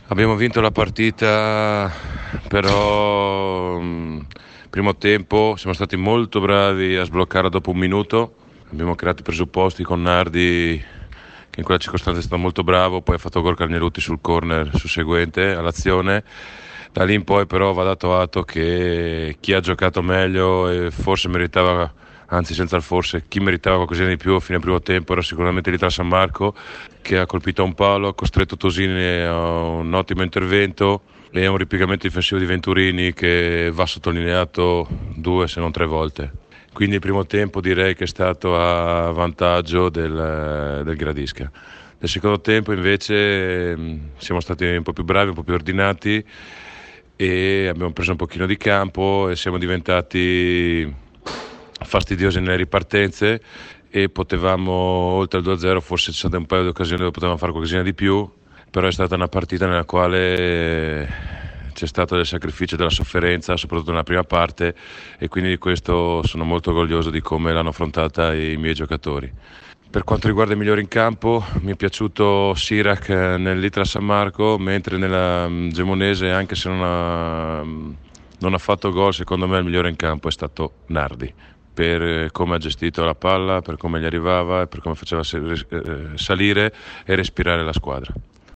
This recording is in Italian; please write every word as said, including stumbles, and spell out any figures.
Abbiamo vinto la partita, però mh, primo tempo siamo stati molto bravi a sbloccare dopo un minuto. Abbiamo creato i presupposti con Nardi, che in quella circostanza è stato molto bravo, poi ha fatto gol Carnerutti sul corner susseguente all'azione. Da lì in poi però va dato atto che chi ha giocato meglio e forse meritava, anzi senza il forse, chi meritava qualcosina di più a fine primo tempo era sicuramente l'Itra San Marco, che ha colpito a un palo, ha costretto Tosini a un ottimo intervento e a un ripiegamento difensivo di Venturini che va sottolineato due se non tre volte. Quindi il primo tempo direi che è stato a vantaggio del, del Gradisca. Nel secondo tempo invece siamo stati un po' più bravi, un po' più ordinati e abbiamo preso un pochino di campo e siamo diventati fastidiosi nelle ripartenze e potevamo, oltre al due a zero, forse ci sono state un paio di occasioni dove potevamo fare qualcosina di più, però è stata una partita nella quale c'è stato del sacrificio e della sofferenza, soprattutto nella prima parte, e quindi di questo sono molto orgoglioso di come l'hanno affrontata i miei giocatori. Per quanto riguarda i migliori in campo, mi è piaciuto Sirac nell'Itra San Marco, mentre nella Gemonese, anche se non ha, non ha fatto gol, secondo me il migliore in campo è stato Nardi, per come ha gestito la palla, per come gli arrivava e per come faceva salire e respirare la squadra.